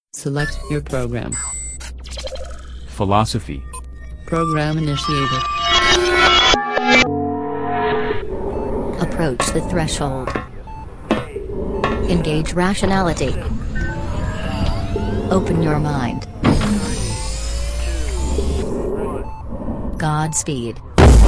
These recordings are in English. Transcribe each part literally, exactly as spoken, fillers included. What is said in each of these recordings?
Select your program. Philosophy. Program initiated. Approach the threshold. Engage rationality. Open your mind. Godspeed.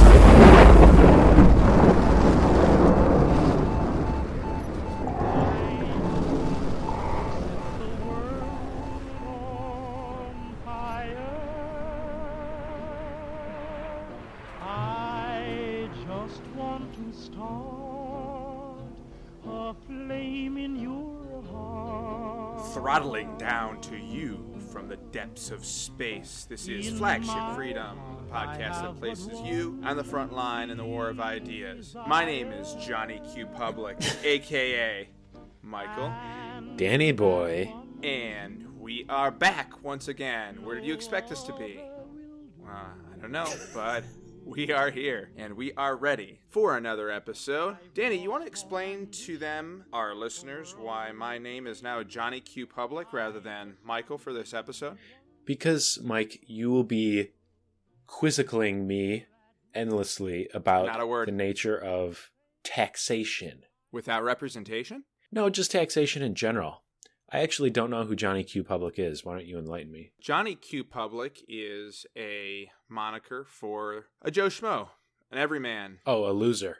Throttling down to you from the depths of space. This is Flagship Freedom, the podcast that places you on the front line in the war of ideas. My name is Johnny Q. Public, aka Michael. Danny Boy. And we are back once again. Where did you expect us to be? Uh, I don't know, but we are here, and we are ready for another episode. Danny, you want to explain to them, our listeners, why my name is now Johnny Q. Public rather than Michael for this episode? Because, Mike, you will be quizzicling me endlessly about Not a word. the nature of taxation. Without representation? No, just taxation in general. I actually don't know who Johnny Q. Public is. Why don't you enlighten me? Johnny Q. Public is a moniker for a Joe Schmo, an everyman. Oh, a loser.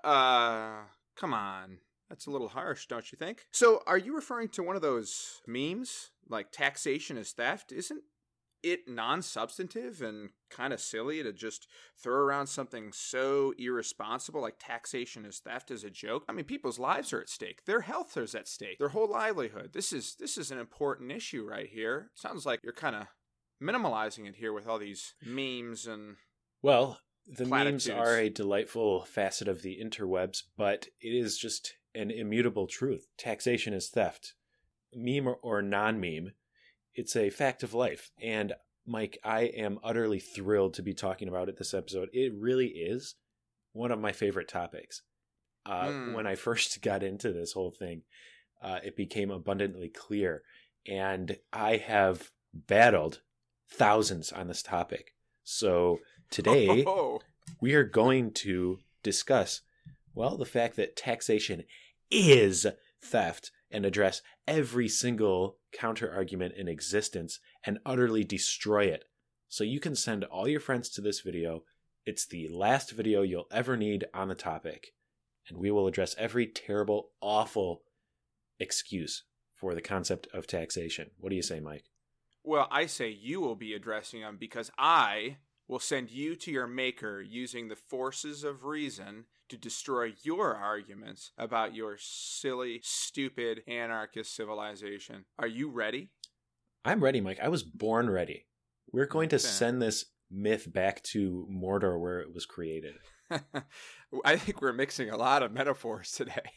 Uh, come on. That's a little harsh, don't you think? So, are you referring to one of those memes, like taxation is theft? Isn't it non-substantive and kind of silly to just throw around something so irresponsible like taxation is theft as a joke? I mean, people's lives are at stake. Their health is at stake. Their whole livelihood. This is this is an important issue right here. Sounds like you're kind of minimalizing it here with all these memes and Well, the platitudes. memes are a delightful facet of the interwebs, but it is just an immutable truth. Taxation is theft. Meme or, or non-meme, it's a fact of life. And Mike, I am utterly thrilled to be talking about it this episode. It really is one of my favorite topics. Uh, Mm. When I first got into this whole thing, uh, it became abundantly clear. And I have battled thousands on this topic. So today, Oh, we are going to discuss, well, the fact that taxation is theft and address every single counter-argument in existence and utterly destroy it. So you can send all your friends to this video. It's the last video you'll ever need on the topic. And we will address every terrible, awful excuse for the concept of taxation. What do you say, Mike? well, I say you will be addressing them because I will send you to your maker using the forces of reason to destroy your arguments about your silly, stupid, anarchist civilization. Are you ready? I'm ready, Mike. I was born ready. We're going to Okay. send this myth back to Mordor where it was created. I think we're mixing a lot of metaphors today.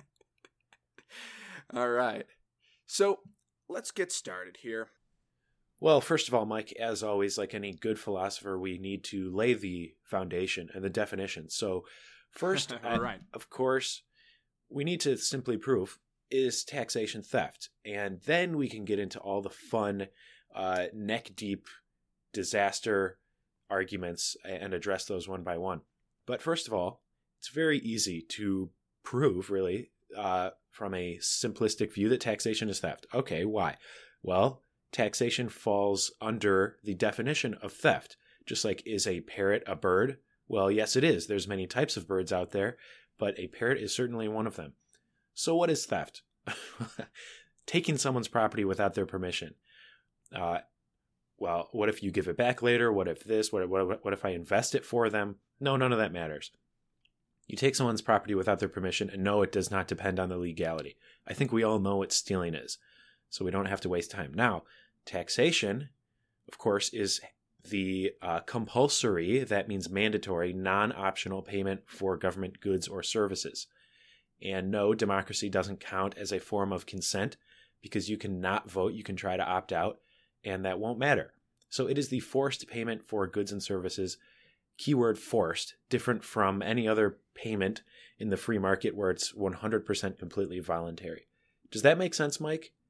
All right. So let's get started here. Well, first of all, Mike, as always, like any good philosopher, we need to lay the foundation and the definition. So first, All and right. of course, we need to simply prove, is taxation theft? And then we can get into all the fun, uh, neck-deep disaster arguments and address those one by one. But first of all, it's very easy to prove, really, uh, from a simplistic view that taxation is theft. Okay, why? Well, taxation falls under the definition of theft. Just like, is a parrot a bird? Well, yes, it is. There's many types of birds out there, but a parrot is certainly one of them. So what is theft? Taking someone's property without their permission. Uh, well, what if you give it back later? What if this? What, what, what if I invest it for them? No, none of that matters. You take someone's property without their permission, and no, it does not depend on the legality. I think we all know what stealing is, so we don't have to waste time. Now, taxation, of course, is the uh, compulsory, that means mandatory, non-optional payment for government goods or services. And no, democracy doesn't count as a form of consent because you can not vote, you can try to opt out, and that won't matter. So it is the forced payment for goods and services, keyword forced, different from any other payment in the free market where it's one hundred percent completely voluntary. Does that make sense, Mike?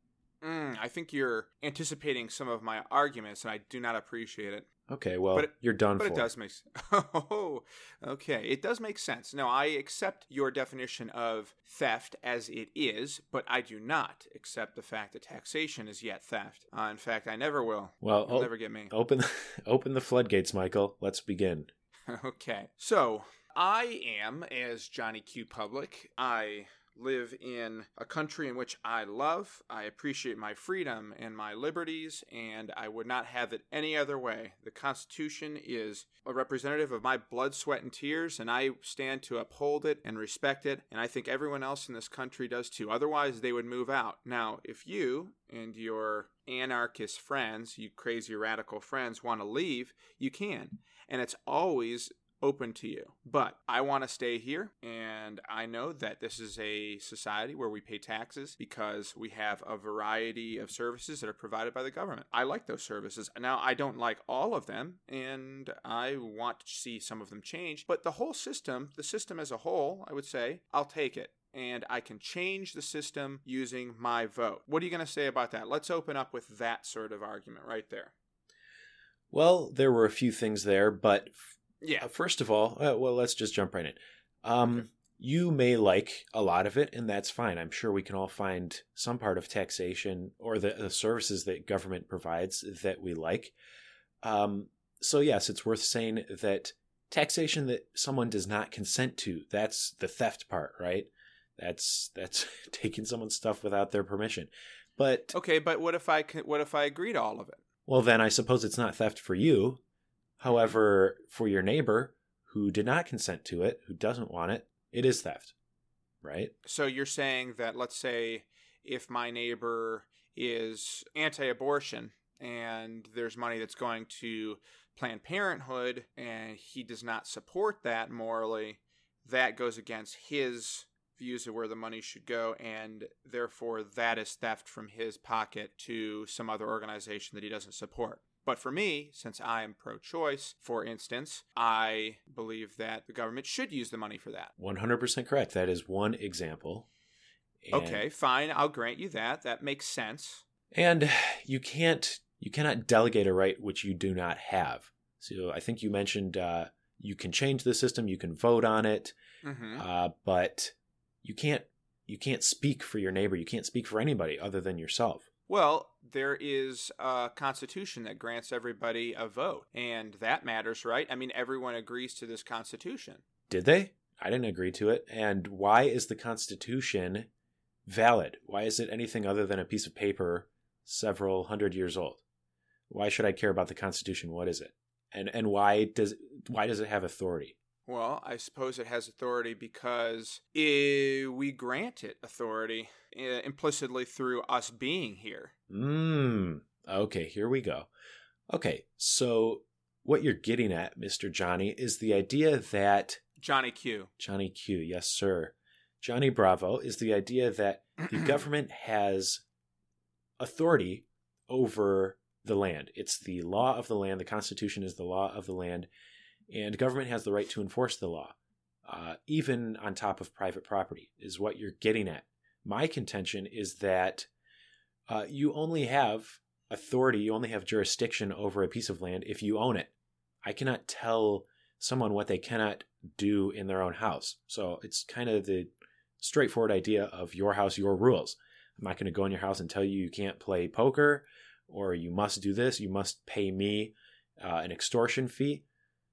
Mm, I think you're anticipating some of my arguments, and I do not appreciate it. Okay, well, But it- you're done But for. it does make sense. Oh, okay. It does make sense. No, I accept your definition of theft as it is, but I do not accept the fact that taxation is yet theft. Uh, in fact, I never will. Well, You'll o- never get me. open, open the floodgates, Michael. Let's begin. Okay. So, I am, as Johnny Q. Public, I live in a country in which I love. I appreciate my freedom and my liberties, and I would not have it any other way. The Constitution is a representative of my blood, sweat, and tears, and I stand to uphold it and respect it, and I think everyone else in this country does too. Otherwise, they would move out. Now, if you and your anarchist friends, you crazy radical friends, want to leave, you can. And it's always open to you. But I want to stay here, and I know that this is a society where we pay taxes because we have a variety of services that are provided by the government. I like those services. Now, I don't like all of them, and I want to see some of them change, but the whole system, the system as a whole, I would say, I'll take it. And I can change the system using my vote. What are you going to say about that? Let's open up with that sort of argument right there. Well, there were a few things there, but Yeah. Uh, first of all, uh, well, let's just jump right in. Um, Okay. You may like a lot of it, and that's fine. I'm sure we can all find some part of taxation or the, the services that government provides that we like. Um, so, yes, it's worth saying that taxation that someone does not consent to, that's the theft part, right? That's that's taking someone's stuff without their permission. But, Okay, but what if I what if I agree to all of it? well, then I suppose it's not theft for you. However, for your neighbor who did not consent to it, who doesn't want it, it is theft, right? So you're saying that, let's say, if my neighbor is anti-abortion and there's money that's going to Planned Parenthood and he does not support that morally, that goes against his views of where the money should go, and therefore that is theft from his pocket to some other organization that he doesn't support. But for me, since I am pro-choice, for instance, I believe that the government should use the money for that. one hundred percent correct. That is one example. And, Okay, fine. I'll grant you that. That makes sense. And you can't, you cannot delegate a right which you do not have. So I think you mentioned uh, you can change the system, you can vote on it, Mm-hmm. uh, but you can't, you can't speak for your neighbor. You can't speak for anybody other than yourself. Well, there is a constitution that grants everybody a vote, and that matters, right? I mean, everyone agrees to this constitution. Did they? I didn't agree to it. And why is the Constitution valid? Why is it anything other than a piece of paper several hundred years old? Why should I care about the Constitution? What is it? And and why does why does it have authority? Well, I suppose it has authority because eh, we grant it authority eh, implicitly through us being here. Mmm. Okay, here we go. Okay, so what you're getting at, Mister Johnny, is the idea that Johnny Q. Johnny Q, yes, sir. Johnny Bravo is the idea that the government has authority over the land. It's the law of the land. The Constitution is the law of the land. And government has the right to enforce the law, uh, even on top of private property, is what you're getting at. My contention is that uh, you only have authority, you only have jurisdiction over a piece of land if you own it. I cannot tell someone what they cannot do in their own house. So it's kind of the straightforward idea of your house, your rules. I'm not going to go in your house and tell you you can't play poker, or you must do this, you must pay me uh, an extortion fee.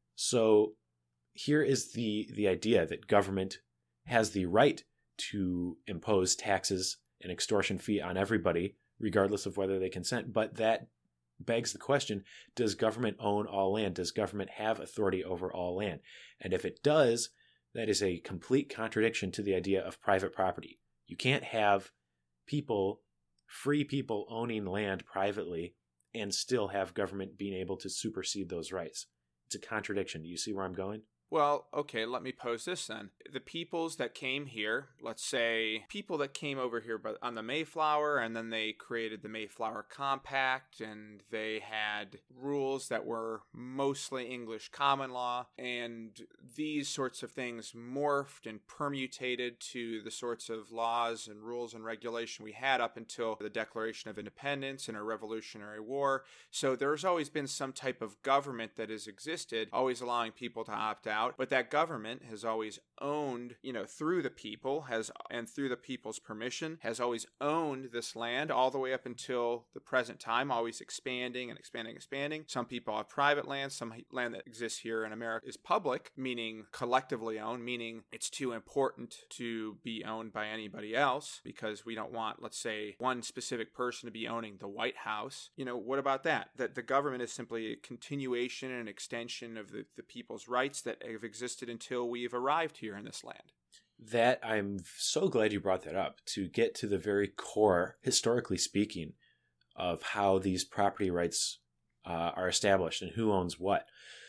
So here is the, the idea that government has the right to impose taxes and extortion fee on everybody, regardless of whether they consent. But that begs the question, does government own all land? Does government have authority over all land? And if it does, that is a complete contradiction to the idea of private property. You can't have people, free people owning land privately and still have government being able to supersede those rights. It's a contradiction. Do you see where I'm going? Well, okay, let me pose this then. The peoples that came here, let's say people that came over here but on the Mayflower, and then they created the Mayflower Compact, and they had rules that were mostly English common law, and these sorts of things morphed and permutated to the sorts of laws and rules and regulation we had up until the Declaration of Independence and a Revolutionary War. So there's always been some type of government that has existed, always allowing people to opt out. But that government has always owned, you know, through the people, has and through the people's permission, has always owned this land all the way up until the present time, always expanding and expanding, expanding. Some people have private land. Some land that exists here in America is public, meaning collectively owned, meaning it's too important to be owned by anybody else because we don't want, let's say, one specific person to be owning the White House. You know, what about that? That the government is simply a continuation and extension of the, the people's rights that have existed until we've arrived here in this land. That I'm so glad you brought that up, to get to the very core, historically speaking, of how these property rights uh, are established and who owns what.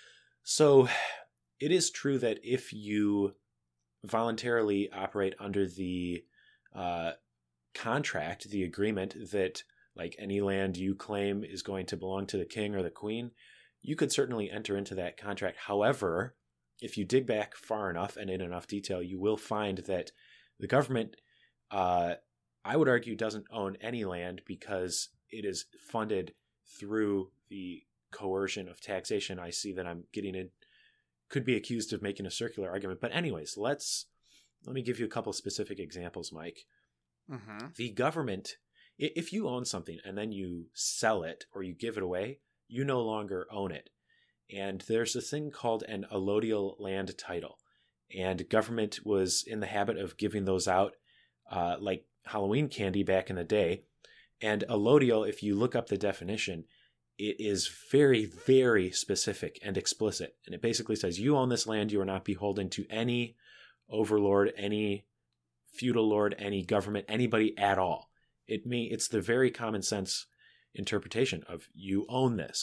So it is true that if you voluntarily operate under the uh, contract, the agreement that like any land you claim is going to belong to the king or the queen, you could certainly enter into that contract. However, if you dig back far enough and in enough detail, you will find that the government, uh, I would argue, doesn't own any land because it is funded through the coercion of taxation. I see that I'm getting in, could be accused of making a circular argument. But anyways, let's, let me give you a couple specific examples, Mike. Mm-hmm. The government, if you own something and then you sell it or you give it away, you no longer own it. And there's a thing called an allodial land title. And government was in the habit of giving those out uh, like Halloween candy back in the day. And allodial, if you look up the definition, it is very, very specific and explicit. And it basically says you own this land. You are not beholden to any overlord, any feudal lord, any government, anybody at all. It may, it's the very common sense interpretation of you own this.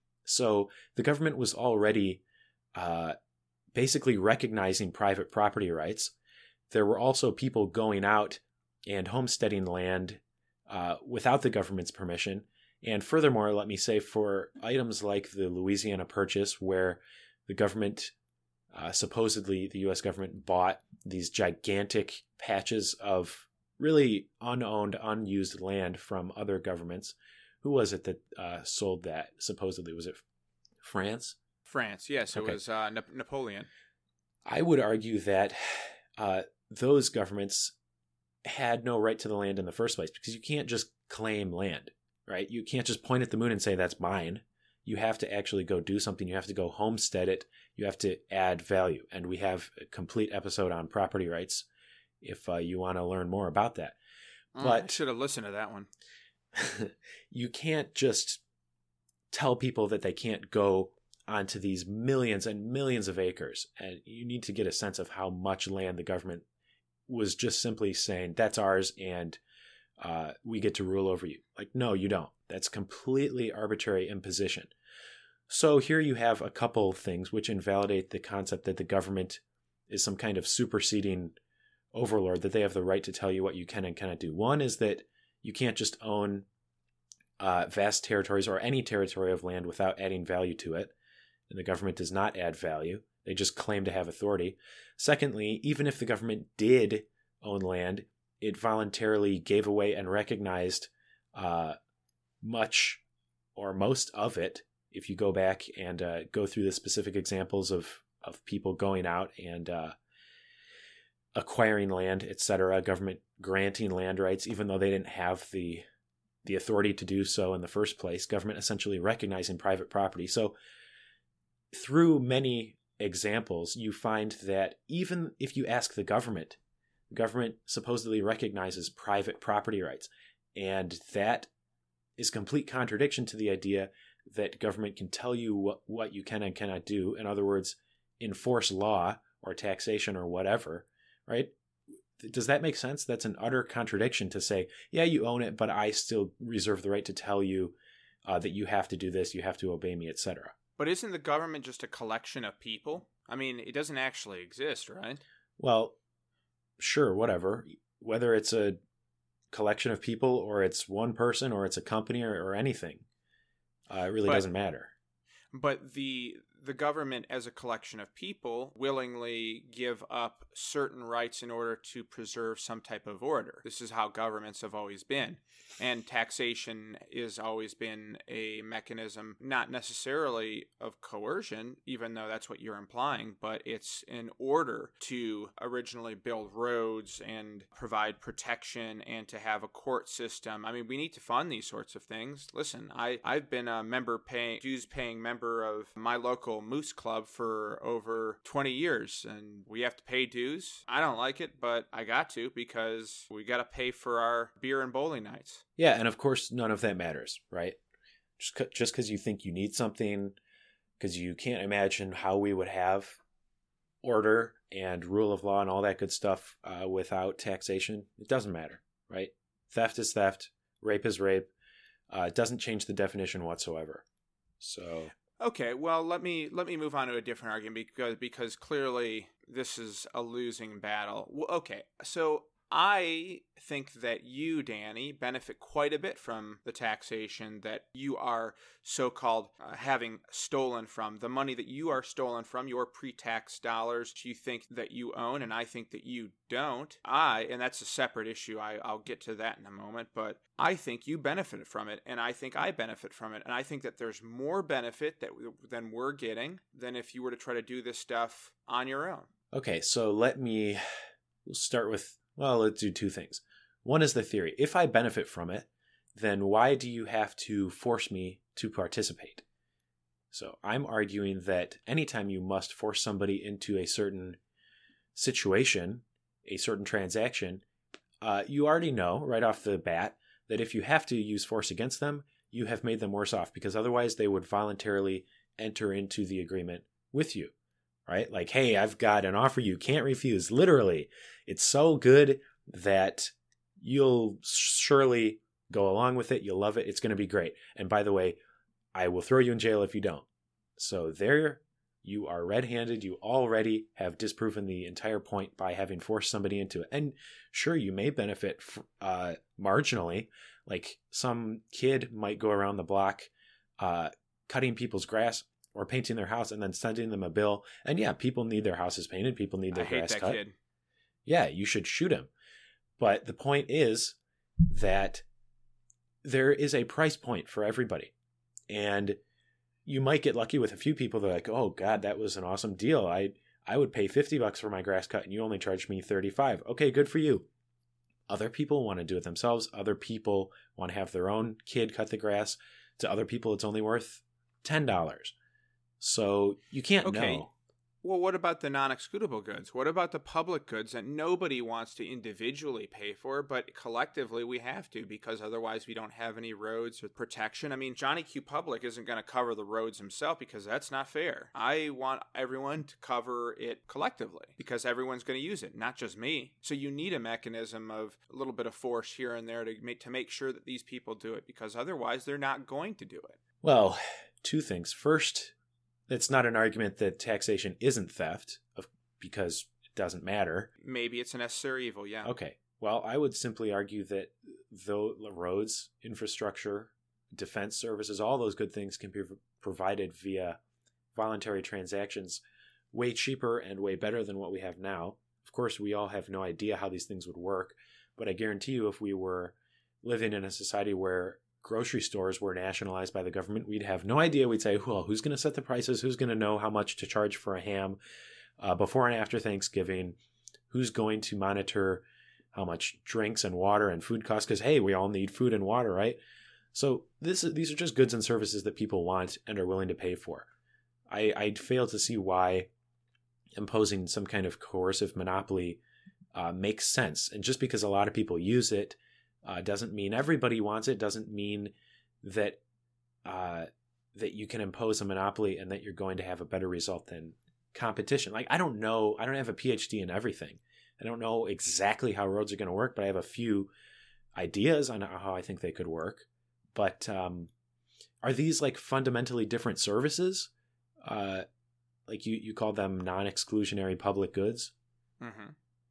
So the government was already uh, basically recognizing private property rights. There were also people going out and homesteading land uh, without the government's permission. And furthermore, let me say, for items like the Louisiana Purchase, where the government, uh, supposedly the U S government, bought these gigantic patches of really unowned, unused land from other governments. Who was it that uh, sold that? Supposedly, was it France? France, yes. Okay. It was uh, Na- Napoleon. I would argue that uh, those governments had no right to the land in the first place, because you can't just claim land, right? You can't just point at the moon and say, that's mine. You have to actually go do something. You have to go homestead it. You have to add value. And we have a complete episode on property rights if uh, you want to learn more about that. Mm, But I should have listened to that one. You can't just tell people that they can't go onto these millions and millions of acres. And you need to get a sense of how much land the government was just simply saying, that's ours and uh, we get to rule over you. Like, no, you don't. That's completely arbitrary imposition. So here you have a couple things which invalidate the concept that the government is some kind of superseding overlord, that they have the right to tell you what you can and cannot do. One is that you can't just own uh, vast territories or any territory of land without adding value to it. And the government does not add value. They just claim to have authority. Secondly, even if the government did own land, it voluntarily gave away and recognized uh, much or most of it. If you go back and uh, go through the specific examples of, of people going out and uh, acquiring land, et cetera, government granting land rights, even though they didn't have the the authority to do so in the first place, government essentially recognizing private property. So through many examples, you find that even if you ask the government, the government supposedly recognizes private property rights. And that is complete contradiction to the idea that government can tell you what, what you can and cannot do. In other words, enforce law or taxation or whatever, right? Does that make sense? That's an utter contradiction to say, yeah, you own it, but I still reserve the right to tell you uh, that you have to do this, you have to obey me, et cetera. But isn't the government just a collection of people? I mean, it doesn't actually exist, right? Well, sure, whatever. Whether it's a collection of people or it's one person or it's a company or, or anything, uh, it really but, doesn't matter. But the the government as a collection of people willingly give up certain rights in order to preserve some type of order. This is how governments have always been. And taxation has always been a mechanism, not necessarily of coercion, even though that's what you're implying, but it's in order to originally build roads and provide protection and to have a court system. I mean, we need to fund these sorts of things. Listen, I, I've been a member paying, dues paying member of my local Moose Club for over twenty years, and we have to pay dues. I don't like it, but I got to because we got to pay for our beer and bowling nights. Yeah, and of course, none of that matters, right? Just c- just because you think you need something, because you can't imagine how we would have order and rule of law and all that good stuff uh, without taxation, it doesn't matter, right? Theft is theft, rape is rape. Uh, it doesn't change the definition whatsoever. So, okay, well, let me let me move on to a different argument because because clearly this is a losing battle. Well, okay, so I think that you, Danny, benefit quite a bit from the taxation that you are so-called uh, having stolen from. The money that you are stolen from, your pre-tax dollars, you think that you own, and I think that you don't. I, and that's a separate issue, I, I'll get to that in a moment, but I think you benefited from it, and I think I benefit from it, and I think that there's more benefit that than we're getting than if you were to try to do this stuff on your own. okay, so let me we'll start with, well, let's do two things. One is the theory. If I benefit from it, then why do you have to force me to participate? So I'm arguing that anytime you must force somebody into a certain situation, a certain transaction, uh, you already know right off the bat that if you have to use force against them, you have made them worse off because otherwise they would voluntarily enter into the agreement with you, right? Like, hey, I've got an offer you can't refuse. Literally, it's so good that you'll surely go along with it. You'll love it. It's going to be great. And by the way, I will throw you in jail if you don't. So there you are red-handed. You already have disproven the entire point by having forced somebody into it. And sure, you may benefit uh, marginally. Like some kid might go around the block uh, cutting people's grass or painting their house and then sending them a bill. And yeah, people need their houses painted. People need their I hate grass that cut. Kid. Yeah, you should shoot him. But the point is that there is a price point for everybody. And you might get lucky with a few people that are like, oh, God, that was an awesome deal. I I would pay fifty bucks for my grass cut and you only charged me thirty-five. Okay, good for you. Other people want to do it themselves. Other people want to have their own kid cut the grass. To other people, it's only worth ten dollars. So you can't Okay. know. Well, what about the non-excludable goods? What about the public goods that nobody wants to individually pay for, but collectively we have to because otherwise we don't have any roads or protection? I mean, Johnny Q. Public isn't going to cover the roads himself because that's not fair. I want everyone to cover it collectively because everyone's going to use it, not just me. So you need a mechanism of a little bit of force here and there to make, to make sure that these people do it because otherwise they're not going to do it. Well, two things. First, it's not an argument that taxation isn't theft because it doesn't matter. Maybe it's a necessary evil, yeah. Okay. Well, I would simply argue that though roads, infrastructure, defense services, all those good things can be provided via voluntary transactions way cheaper and way better than what we have now. Of course, we all have no idea how these things would work, but I guarantee you if we were living in a society where grocery stores were nationalized by the government, we'd have no idea. We'd say, well, who's going to set the prices? Who's going to know how much to charge for a ham uh, before and after Thanksgiving? Who's going to monitor how much drinks and water and food cost? Because, hey, we all need food and water, right? So this is, these are just goods and services that people want and are willing to pay for. I, I'd fail to see why imposing some kind of coercive monopoly uh, makes sense. And just because a lot of people use it, Uh, doesn't mean everybody wants it, doesn't mean that uh, that you can impose a monopoly and that you're going to have a better result than competition. Like, I don't know, I don't have a P H D in everything. I don't know exactly how roads are going to work, but I have a few ideas on how I think they could work. But um, are these like fundamentally different services? Uh, like you, you call them non-exclusionary public goods. Mm-hmm.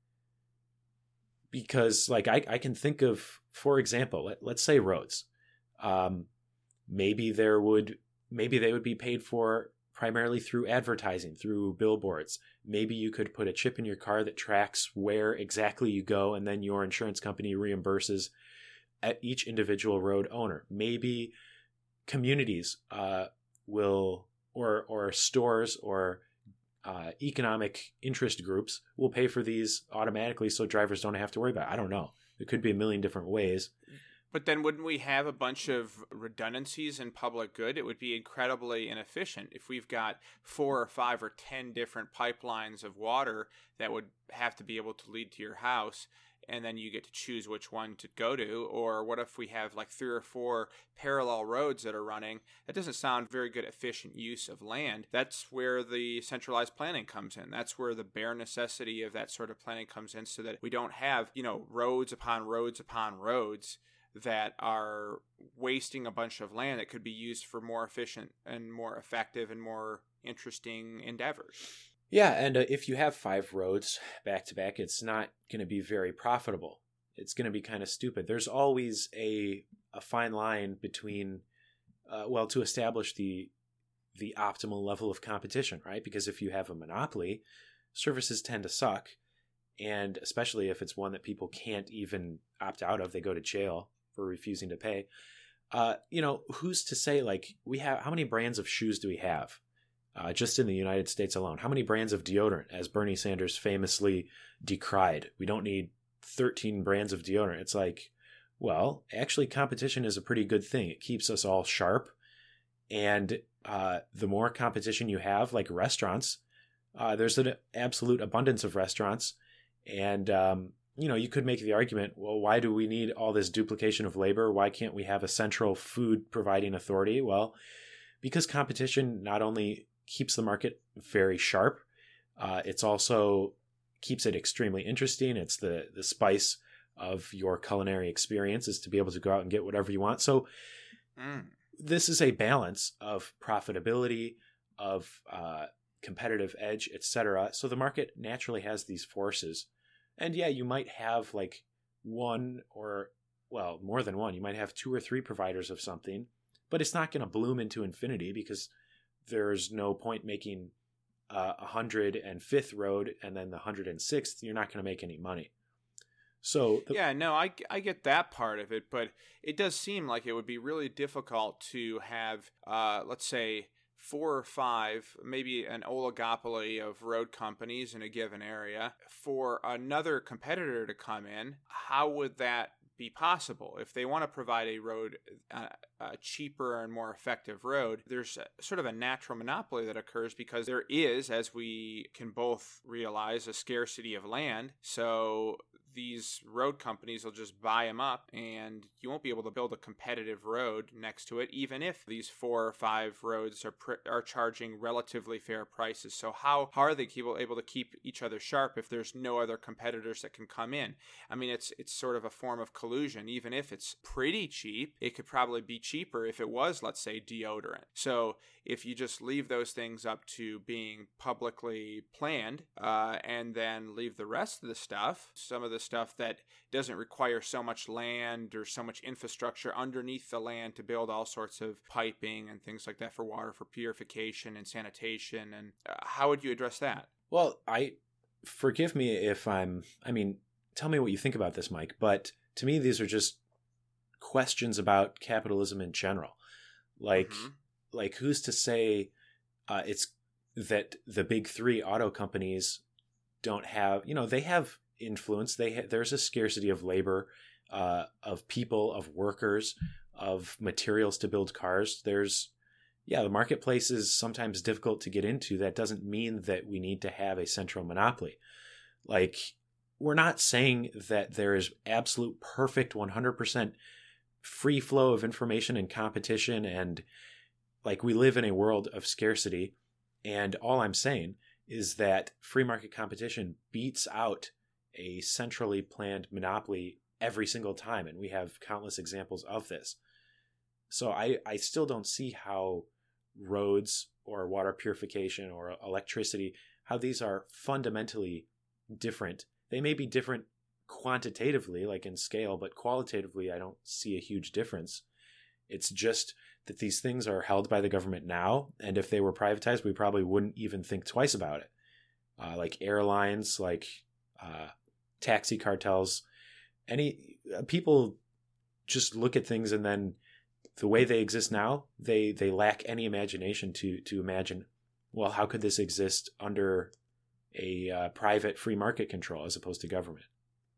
Because like I, I can think of, for example, let, let's say roads. Um, maybe there would, maybe they would be paid for primarily through advertising, through billboards. Maybe you could put a chip in your car that tracks where exactly you go, and then your insurance company reimburses at each individual road owner. Maybe communities uh, will, or or stores or uh, economic interest groups will pay for these automatically, so drivers don't have to worry about it. I don't know. It could be a million different ways. But then wouldn't we have a bunch of redundancies in public good? It would be incredibly inefficient if we've got four or five or ten different pipelines of water that would have to be able to lead to your house, and then you get to choose which one to go to. Or what if we have like three or four parallel roads that are running? That doesn't sound very good efficient use of land. That's where the centralized planning comes in. That's where the bare necessity of that sort of planning comes in, so that we don't have, you know, roads upon roads upon roads that are wasting a bunch of land that could be used for more efficient and more effective and more interesting endeavors. Yeah, and uh, if you have five roads back to back, it's not going to be very profitable. It's going to be kind of stupid. There's always a a fine line between, uh, well, to establish the the optimal level of competition, right? Because if you have a monopoly, services tend to suck, and especially if it's one that people can't even opt out of, they go to jail for refusing to pay. Uh, you know, who's to say, like, we have, how many brands of shoes do we have? Uh, just in the United States alone. How many brands of deodorant, as Bernie Sanders famously decried? We don't need thirteen brands of deodorant. It's like, well, actually competition is a pretty good thing. It keeps us all sharp. And uh, the more competition you have, like restaurants, uh, there's an absolute abundance of restaurants. And, um, you know, you could make the argument, well, why do we need all this duplication of labor? Why can't we have a central food providing authority? Well, because competition not only keeps the market very sharp, uh, it's also keeps it extremely interesting. It's the the spice of your culinary experience is to be able to go out and get whatever you want. So mm. this is a balance of profitability, of uh, competitive edge, et cetera. So the market naturally has these forces. And yeah, you might have like one or, well, more than one. You might have two or three providers of something, but it's not going to bloom into infinity because there's no point making uh, a hundred and fifth road and then the hundred and sixth. You're not going to make any money. So the- yeah, no, I, I get that part of it, but it does seem like it would be really difficult to have, uh, let's say, four or five, maybe an oligopoly of road companies in a given area for another competitor to come in. How would that be possible? If they want to provide a road, uh, a cheaper and more effective road, there's a, sort of a natural monopoly that occurs because there is, as we can both realize, a scarcity of land. So these road companies will just buy them up and you won't be able to build a competitive road next to it, even if these four or five roads are pr- are charging relatively fair prices. So how, how are they able to keep each other sharp if there's no other competitors that can come in? I mean, it's it's sort of a form of collusion. Even if it's pretty cheap, it could probably be cheaper if it was, let's say, deodorant. So if you just leave those things up to being publicly planned uh, and then leave the rest of the stuff, some of the stuff that doesn't require so much land or so much infrastructure underneath the land to build all sorts of piping and things like that for water, for purification and sanitation. And uh, how would you address that? Well, I forgive me if I'm, I mean, tell me what you think about this, Mike, but to me, these are just questions about capitalism in general. Like, mm-hmm. like who's to say uh, it's that the big three auto companies don't have, you know, they have influence. They ha- there's a scarcity of labor, uh, of people, of workers, of materials to build cars. There's, yeah, the marketplace is sometimes difficult to get into. That doesn't mean that we need to have a central monopoly. Like, we're not saying that there is absolute perfect one hundred percent free flow of information and competition. And like, we live in a world of scarcity. And all I'm saying is that free market competition beats out a centrally planned monopoly every single time. And we have countless examples of this. So I, I still don't see how roads or water purification or electricity, how these are fundamentally different. They may be different quantitatively, like in scale, but qualitatively, I don't see a huge difference. It's just that these things are held by the government now, and if they were privatized, we probably wouldn't even think twice about it. Uh, like airlines, like uh, taxi cartels, any uh, people just look at things, and then the way they exist now, they they lack any imagination to to imagine, well, how could this exist under a uh, private free market control as opposed to government?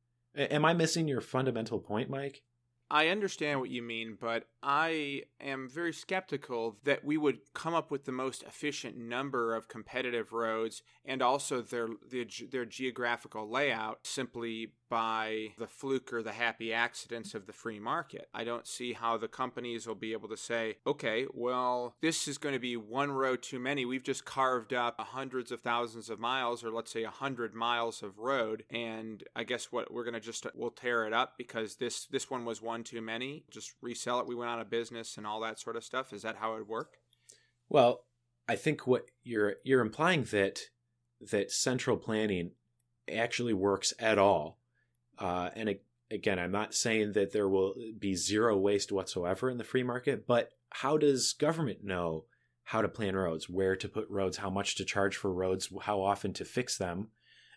A- am I missing your fundamental point, Mike? I understand what you mean, but I am very skeptical that we would come up with the most efficient number of competitive roads and also their their, their geographical layout simply by the fluke or the happy accidents of the free market. I don't see how the companies will be able to say, okay, well, this is going to be one road too many. We've just carved up hundreds of thousands of miles, or let's say a hundred miles of road, and I guess what we're going to just, we'll tear it up because this, this one was one too many. Just resell it. We went out of business and all that sort of stuff. Is that how it would work? Well, I think what you're you're implying that that central planning actually works at all. Uh, and it, again, I'm not saying that there will be zero waste whatsoever in the free market, but how does government know how to plan roads, where to put roads, how much to charge for roads, how often to fix them?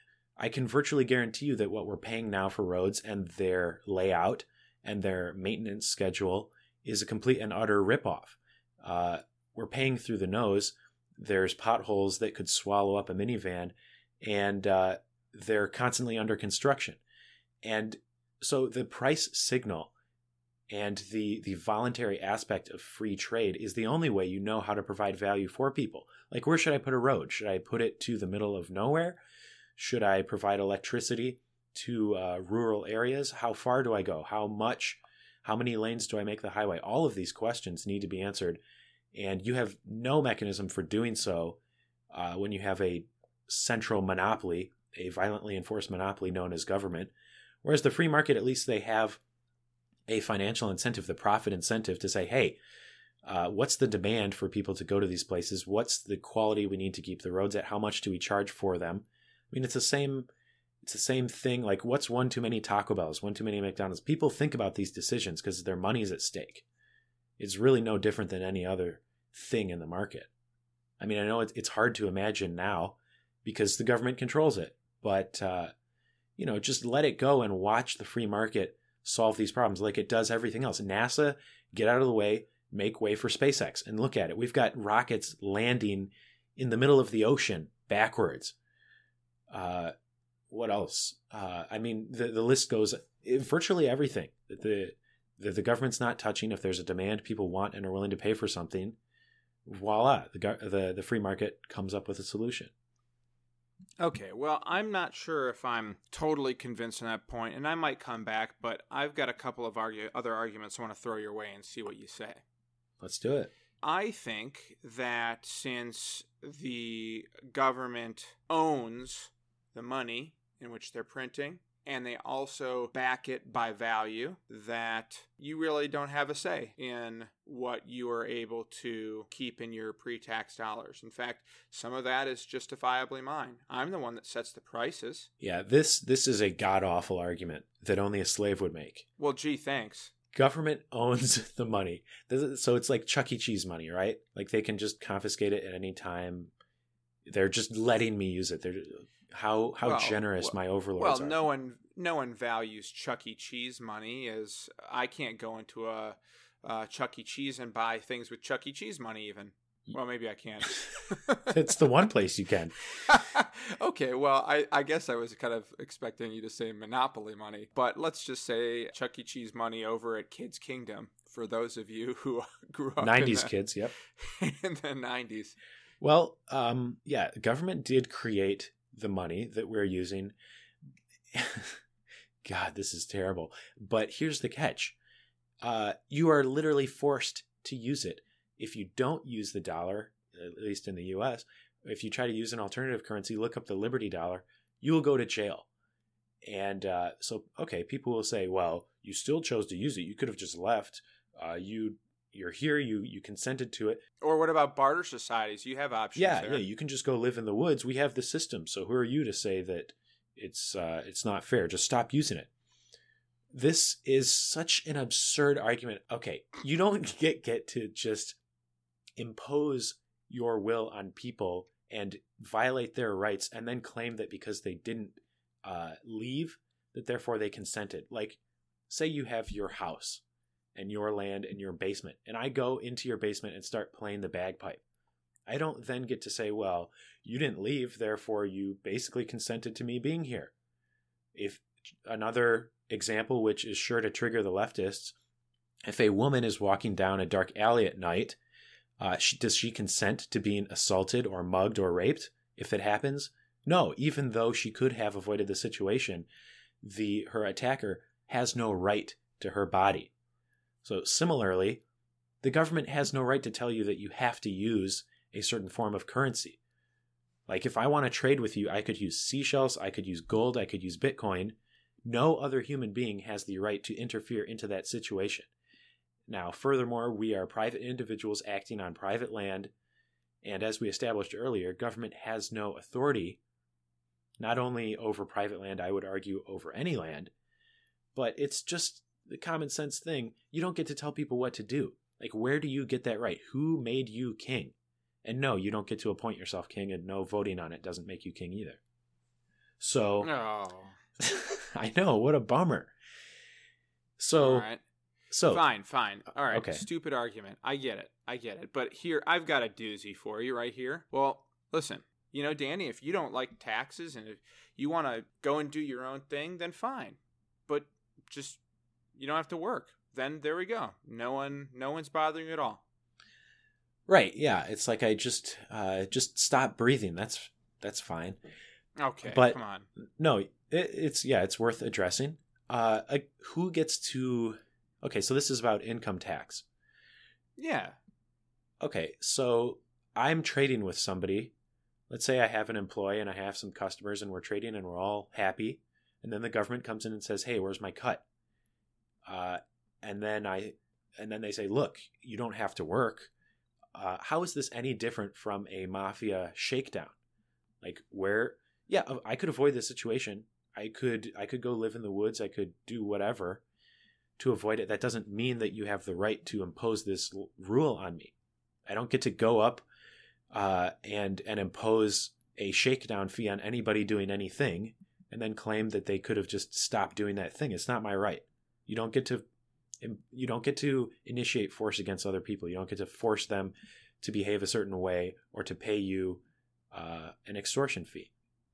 I can virtually guarantee you that what we're paying now for roads and their layout and their maintenance schedule is a complete and utter ripoff. Uh, we're paying through the nose. There's potholes that could swallow up a minivan, and uh, they're constantly under construction. And so the price signal and the the voluntary aspect of free trade is the only way you know how to provide value for people. Like, where should I put a road? Should I put it to the middle of nowhere? Should I provide electricity to uh, rural areas? How far do I go? How much? How many lanes do I make the highway? All of these questions need to be answered, and you have no mechanism for doing so uh, when you have a central monopoly, a violently enforced monopoly known as government. Whereas the free market, at least they have a financial incentive, the profit incentive to say, hey, uh, what's the demand for people to go to these places? What's the quality we need to keep the roads at? How much do we charge for them? I mean, it's the same It's the same thing. Like, what's one too many Taco Bells, one too many McDonald's? People think about these decisions because their money's at stake. It's really no different than any other thing in the market. I mean, I know it's hard to imagine now because the government controls it, but, uh, you know, just let it go and watch the free market solve these problems like it does everything else. NASA, get out of the way, make way for SpaceX, and look at it. We've got rockets landing in the middle of the ocean backwards. Uh, What else? Uh, I mean, the, the list goes, virtually everything that the, the the government's not touching. If there's a demand people want and are willing to pay for something, voila, the the the free market comes up with a solution. Okay, well, I'm not sure if I'm totally convinced on that point, and I might come back, but I've got a couple of argue, other arguments I want to throw your way and see what you say. Let's do it. I think that since the government owns the money in which they're printing, and they also back it by value, that you really don't have a say in what you are able to keep in your pre-tax dollars. In fact, some of that is justifiably mine. I'm the one that sets the prices. Yeah, this this is a god-awful argument that only a slave would make. Well, gee, thanks. Government owns the money. So it's like Chuck E. Cheese money, right? Like, they can just confiscate it at any time. They're just letting me use it. They're how how well, generous well, my overlords well, are. Well, no one no one values Chuck E. Cheese money. As I can't go into a, a Chuck E. Cheese and buy things with Chuck E. Cheese money even. Well, maybe I can't. It's the one place you can. Okay, well, I, I guess I was kind of expecting you to say Monopoly money. But let's just say Chuck E. Cheese money over at Kids Kingdom, for those of you who grew up nineties in the, kids, yep. in the nineties. Well, um, yeah, the government did create the money that we're using. God, this is terrible. But here's the catch. Uh, you are literally forced to use it. If you don't use the dollar, at least in the U S, if you try to use an alternative currency, look up the Liberty dollar, you will go to jail. And uh, so, okay, people will say, well, you still chose to use it. You could have just left. Uh, you you're here, you you consented to it. Or what about barter societies? You have options Yeah, there. yeah, you can just go live in the woods. We have the system. So who are you to say that it's uh, it's not fair? Just stop using it. This is such an absurd argument. Okay, you don't get get to just impose your will on people and violate their rights and then claim that because they didn't uh, leave, that therefore they consented. Like, say you have your house and your land and your basement, and I go into your basement and start playing the bagpipe. I don't then get to say, well, you didn't leave, therefore you basically consented to me being here. If another example, which is sure to trigger the leftists, if a woman is walking down a dark alley at night, uh, she, does she consent to being assaulted or mugged or raped if it happens? No, even though she could have avoided the situation, the her attacker has no right to her body. So similarly, the government has no right to tell you that you have to use a certain form of currency. Like if I want to trade with you, I could use seashells, I could use gold, I could use Bitcoin. No other human being has the right to interfere into that situation. Now, furthermore, we are private individuals acting on private land, and as we established earlier, government has no authority, not only over private land, I would argue over any land, but it's just the common sense thing. You don't get to tell people what to do. Like, where do you get that right? Who made you king? And no, you don't get to appoint yourself king, and no, voting on it doesn't make you king either. So, No. I know, what a bummer. So, All right. so Fine, fine. All right. Okay. Stupid argument. I get it. I get it. But here, I've got a doozy for you right here. Well, listen, you know, Danny, if you don't like taxes and if you want to go and do your own thing, then fine. But just, you don't have to work. Then there we go. No one, no one's bothering you at all. Right, yeah, it's like I just uh, just stop breathing. That's that's fine. Okay, But- come on. No, it, it's yeah, it's worth addressing. Uh, a, who gets to? Okay, so this is about income tax. Yeah. Okay, so I'm trading with somebody. Let's say I have an employee and I have some customers, and we're trading, and we're all happy. And then the government comes in and says, "Hey, where's my cut?" Uh, and then I, and then they say, "Look, you don't have to work." Uh, how is this any different from a mafia shakedown? Like where, yeah, I could avoid this situation. I could, I could go live in the woods. I could do whatever to avoid it. That doesn't mean that you have the right to impose this l- rule on me. I don't get to go up uh, and and impose a shakedown fee on anybody doing anything, and then claim that they could have just stopped doing that thing. It's not my right. You don't get to. You don't get to initiate force against other people. You don't get to force them to behave a certain way or to pay you uh, an extortion fee.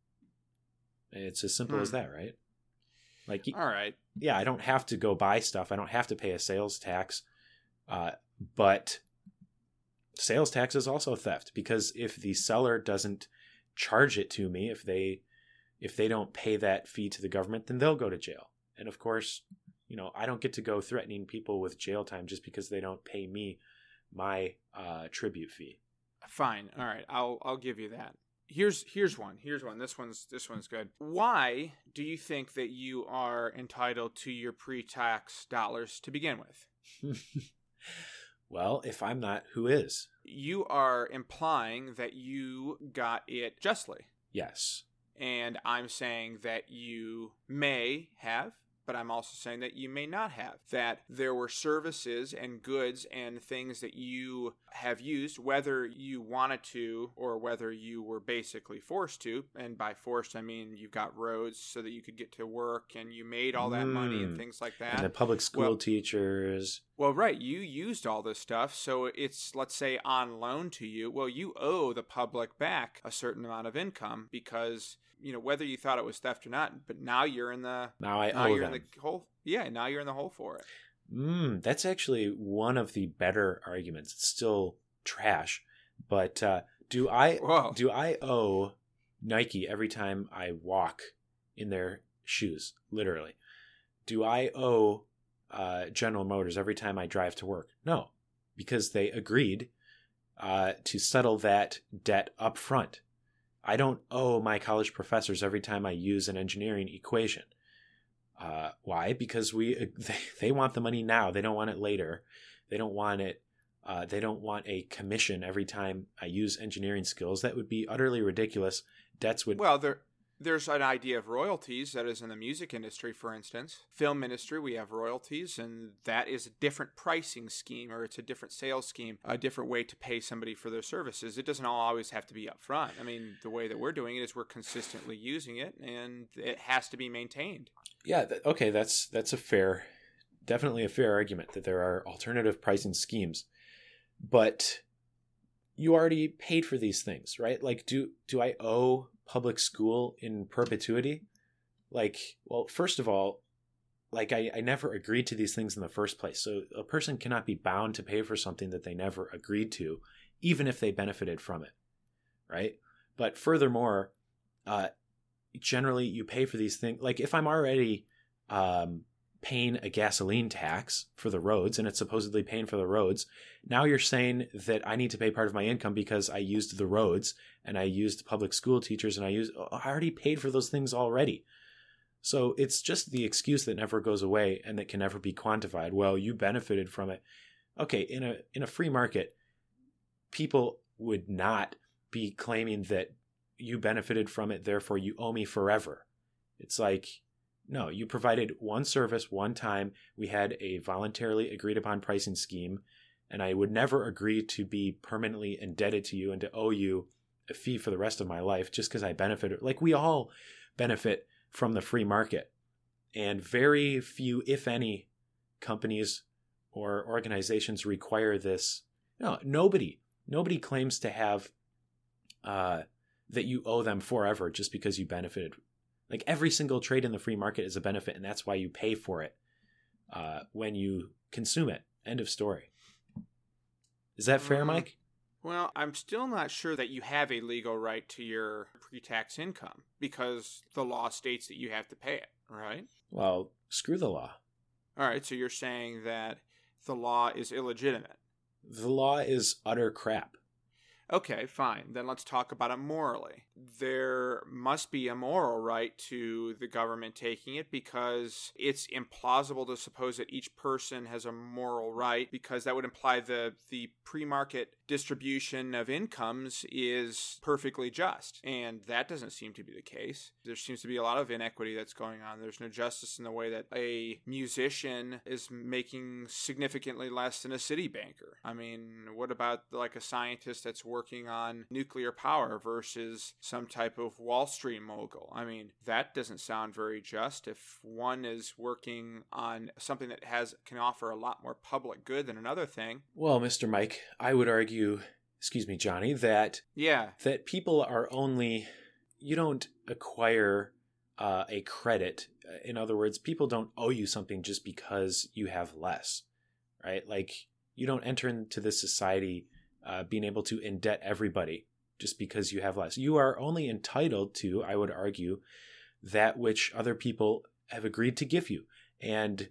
It's as simple Hmm. as that, right? Like, All right. yeah, I don't have to go buy stuff. I don't have to pay a sales tax. Uh, but sales tax is also theft, because if the seller doesn't charge it to me, if they if they don't pay that fee to the government, then they'll go to jail. And of course, you know, I don't get to go threatening people with jail time just because they don't pay me my uh, tribute fee. Fine. All right. I'll I'll give you that. Here's here's one. Here's one. This one's this one's good. Why do you think that you are entitled to your pre-tax dollars to begin with? Well, if I'm not, who is? You are implying that you got it justly. Yes. And I'm saying that you may have, but I'm also saying that you may not have. That there were services and goods and things that you have used, whether you wanted to or whether you were basically forced to. And by forced, I mean you've got roads so that you could get to work and you made all that money and Mm. things like that. And the public school Well- teachers. Well, right. You used all this stuff, so it's, let's say, on loan to you. Well, you owe the public back a certain amount of income because, you know, whether you thought it was theft or not, but now you're in the Now I now owe you're them. in the hole. Yeah, now you're in the hole for it. Mm, that's actually one of the better arguments. It's still trash, but uh, do I Whoa. do I owe Nike every time I walk in their shoes? Literally, do I owe uh, General Motors every time I drive to work? No, because they agreed uh, to settle that debt up front. I don't owe my college professors every time I use an engineering equation. Uh, why? Because we they, they want the money now. They don't want it later. They don't want it Uh, they don't want a commission every time I use engineering skills. That would be utterly ridiculous. Debts would... Well, there, there's an idea of royalties that is in the music industry, for instance. Film industry, we have royalties, and that is a different pricing scheme, or it's a different sales scheme, a different way to pay somebody for their services. It doesn't all always have to be up front. I mean, the way that we're doing it is we're consistently using it, and it has to be maintained. Yeah, th- okay, that's that's a fair, definitely a fair argument that there are alternative pricing schemes. But you already paid for these things, right? Like, do do I owe public school in perpetuity? Like, well, first of all, like I, I never agreed to these things in the first place. So a person cannot be bound to pay for something that they never agreed to, even if they benefited from it, right? But furthermore, uh, generally you pay for these things. Like if I'm already um, paying a gasoline tax for the roads, and it's supposedly paying for the roads, now you're saying that I need to pay part of my income because I used the roads and I used public school teachers and I used, I already paid for those things already. So it's just the excuse that never goes away and that can never be quantified. Well, you benefited from it. Okay, in a in a free market, people would not be claiming that you benefited from it, therefore you owe me forever. It's like, no, you provided one service one time. We had a voluntarily agreed upon pricing scheme, and I would never agree to be permanently indebted to you and to owe you a fee for the rest of my life just because I benefited. Like we all benefit from the free market, and very few, if any, companies or organizations require this. No, nobody, nobody claims to have uh, that you owe them forever just because you benefited. Like every single trade in the free market is a benefit, and that's why you pay for it uh, when you consume it. End of story. Is that fair, Mm, Mike? Well, I'm still not sure that you have a legal right to your pre-tax income because the law states that you have to pay it, right? Well, screw the law. All right, so you're saying that the law is illegitimate. The law is utter crap. Okay, fine. Then let's talk about it morally. There must be a moral right to the government taking it because it's implausible to suppose that each person has a moral right, because that would imply the the pre-market distribution of incomes is perfectly just. And that doesn't seem to be the case. There seems to be a lot of inequity that's going on. There's no justice in the way that a musician is making significantly less than a city banker. I mean, what about like a scientist that's working on nuclear power versus some type of Wall Street mogul? I mean, that doesn't sound very just. If one is working on something that has can offer a lot more public good than another thing. Well, Mister Mike, I would argue, excuse me, Johnny, that Yeah. that people are only, you don't acquire uh, a credit. In other words, people don't owe you something just because you have less, right? Like you don't enter into this society uh, being able to indebt everybody just because you have less. You are only entitled to, I would argue, that which other people have agreed to give you. And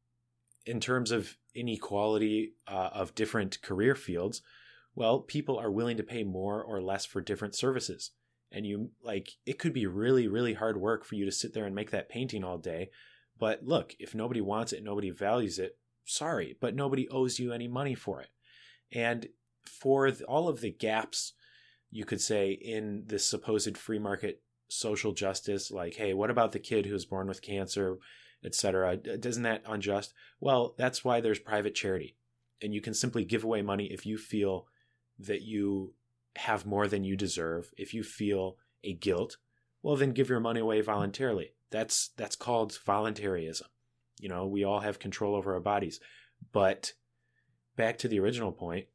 in terms of inequality uh, of different career fields, well, people are willing to pay more or less for different services. And you, like, it could be really, really hard work for you to sit there and make that painting all day. But look, if nobody wants it, nobody values it, sorry, but nobody owes you any money for it. And for the, all of the gaps, you could say, in this supposed free market social justice, like, hey, what about the kid who was born with cancer, et cetera? Isn't that unjust? Well, that's why there's private charity. And you can simply give away money if you feel that you have more than you deserve. If you feel a guilt, well, then give your money away voluntarily. That's that's called voluntarism. You know, we all have control over our bodies. But back to the original point,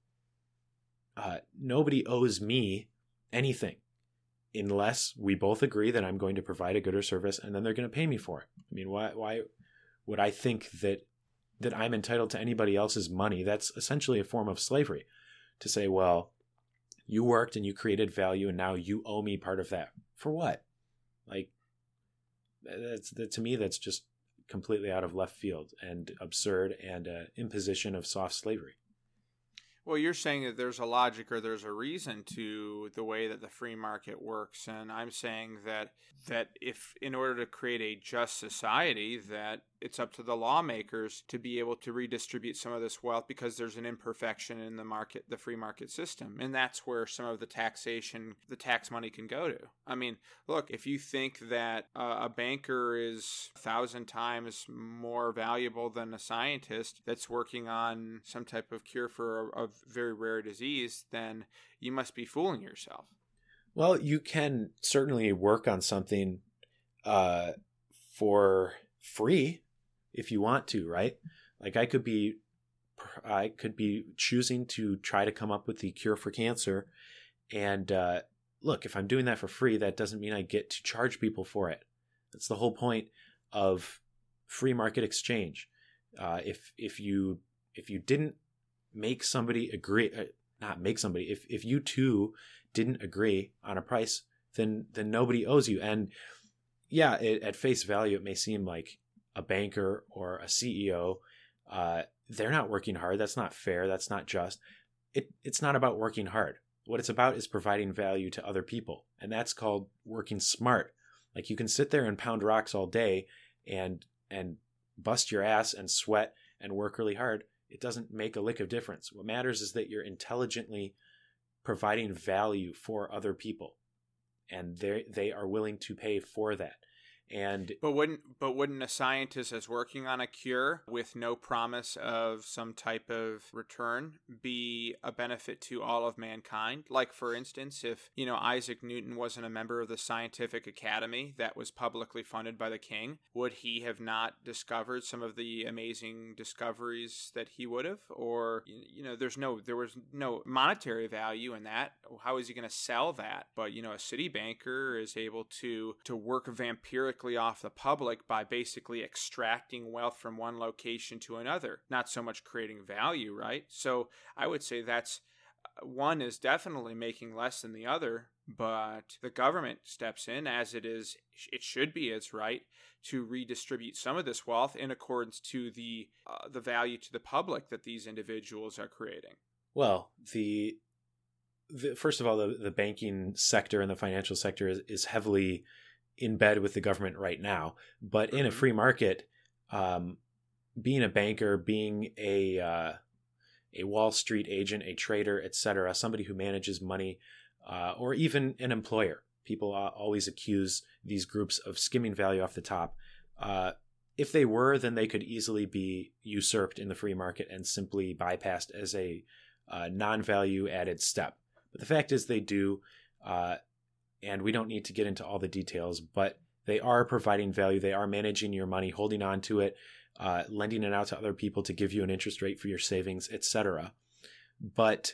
uh, nobody owes me anything unless we both agree that I'm going to provide a good or service, and then they're going to pay me for it. I mean, why why would I think that that I'm entitled to anybody else's money? That's essentially a form of slavery. To say, well, you worked and you created value and now you owe me part of that. For what? Like, that's that, to me, that's just completely out of left field and absurd and uh, imposition of soft slavery. Well, you're saying that there's a logic or there's a reason to the way that the free market works, and I'm saying that that if in order to create a just society, that it's up to the lawmakers to be able to redistribute some of this wealth because there's an imperfection in the market, the free market system. And that's where some of the taxation, the tax money can go to. I mean, look, if you think that uh, a banker is a thousand times more valuable than a scientist that's working on some type of cure for a, a very rare disease, then you must be fooling yourself. Well, you can certainly work on something uh, for free if you want to, right? Like I could be, I could be choosing to try to come up with the cure for cancer. And uh, look, if I'm doing that for free, that doesn't mean I get to charge people for it. That's the whole point of free market exchange. Uh, if if you if you didn't make somebody agree, uh, not make somebody, if if you two didn't agree on a price, then then nobody owes you. And yeah, it, at face value, it may seem like a banker or a C E O, uh, they're not working hard. That's not fair. That's not just. It it's not about working hard. What it's about is providing value to other people, and that's called working smart. Like you can sit there and pound rocks all day and and bust your ass and sweat and work really hard. It doesn't make a lick of difference. What matters is that you're intelligently providing value for other people, and they they are willing to pay for that. And but wouldn't but wouldn't a scientist that's working on a cure with no promise of some type of return be a benefit to all of mankind? Like, for instance, if, you know, Isaac Newton wasn't a member of the Scientific Academy that was publicly funded by the king, would he have not discovered some of the amazing discoveries that he would have? Or, you know, there's no there was no monetary value in that. How is he going to sell that? But, you know, a city banker is able to to work vampirically off the public by basically extracting wealth from one location to another, not so much creating value, right? So I would say that's one is definitely making less than the other, but the government steps in, as it is, it should be its right to redistribute some of this wealth in accordance to the uh, the value to the public that these individuals are creating. Well, the, the first of all, the, the banking sector and the financial sector is, is heavily in bed with the government right now. But in a free market, um, being a banker, being a uh, a Wall Street agent, a trader, et cetera, somebody who manages money, uh, or even an employer. People uh, always accuse these groups of skimming value off the top. Uh, if they were, then they could easily be usurped in the free market and simply bypassed as a uh, non-value added step. But the fact is they do, uh, and we don't need to get into all the details, but they are providing value. They are managing your money, holding on to it, uh, lending it out to other people to give you an interest rate for your savings, et cetera. But,